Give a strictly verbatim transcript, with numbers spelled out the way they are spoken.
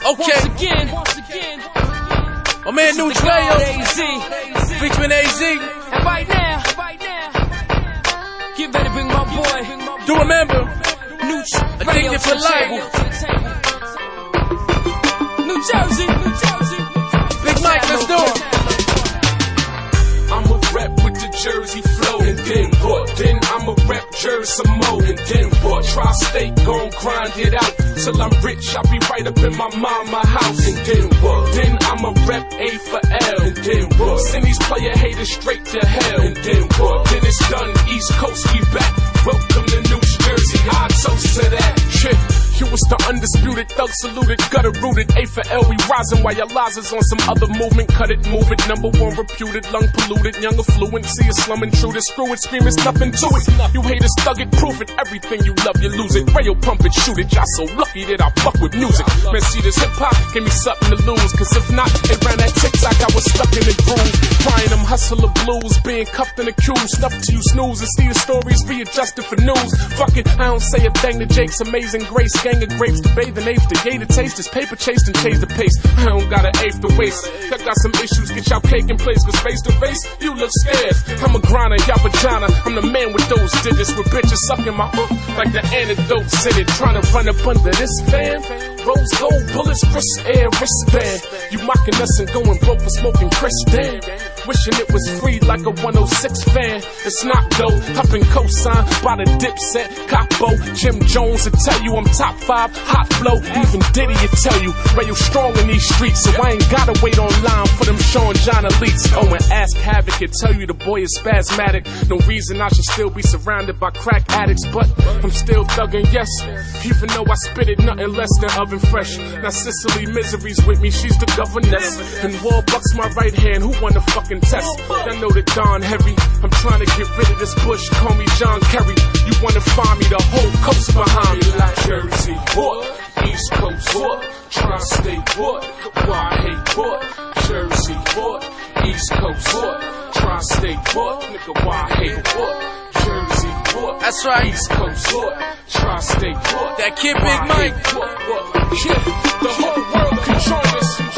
Okay. Once again, once again. My man New Trail, A Z. featuring A Z. And right now, right now, get ready to bring my boy. Do remember, New Addicted for life. New Jersey, New Jersey. Big Mike, let's do it. I'ma rap with the Jersey flow, and then what? Then I'ma rap Jersey some more, and then what? Tri-State gon' grind it out till I'm rich. I'll be right up in my mama house, and then what? Then I'ma rap A for L, and then what? Send these player haters straight to hell, and then what? Then it's done. East Coast, we back. Welcome to New Jersey. I toast to that shit. You was the undisputed, thug saluted, gutter rooted, A for L, we rising while your lies is on some other movement. Cut it, move it, number one reputed, lung polluted, young affluent, see a slum intruder, screw it, scream it's nothing to it. You haters thug it, proof it, everything you love, you lose it. Rail pump it, shoot it, y'all so lucky that I fuck with music. Man, see this hip hop, give me something to lose, cause if not, it ran that TikTok, I was stuck in the groove. Crying them hustler blues, being cuffed and accused, stuff to you snooze, and see the stories readjusted for news. Fuck it, I don't say a thing to Jake's amazing grace. Gang of grapes to bathe and eighth to yay to taste. This paper chased and chase the pace. I don't got an eighth to waste. I got some issues, get y'all cake in place. Cause face to face, you look scared. I'm a grinder, y'all vagina. I'm the man with those digits. With bitches sucking my hook like the antidote said it. Trying to run up under this fan. Rose gold bullets, crisp air wristband. You mocking us and going broke for smoking crisp, damn. Wishing it was free like a one oh six fan. It's not though. Up in cosign by the Dipset, Capo, Jim Jones will tell you I'm top five, hot flow. Even Diddy will tell you Rayo strong in these streets, so I ain't gotta wait online for them Sean John elites. Oh, and Ask Havoc will tell you the boy is spasmatic. No reason I should still be surrounded by crack addicts, but I'm still thugging, yes. Even though I spit it nothing less than oven fresh. Now Sicily Misery's with me, she's the governess. And Warbucks my right hand, who won the fucking test? I know the Don heavy. I'm trying to get rid of this bush, call me John Kerry. You wanna find me, the whole coast behind me. Like Jersey, what? East Coast, what? Tri-State, what? Why hate, what? Jersey, what? East Coast, what? Tri-State, what? Nigga, why hate, what? Jersey, what? That's right. East Coast, what? Tri-State, what? That kid Big Mike. What? What? Yeah, the whole world can join us.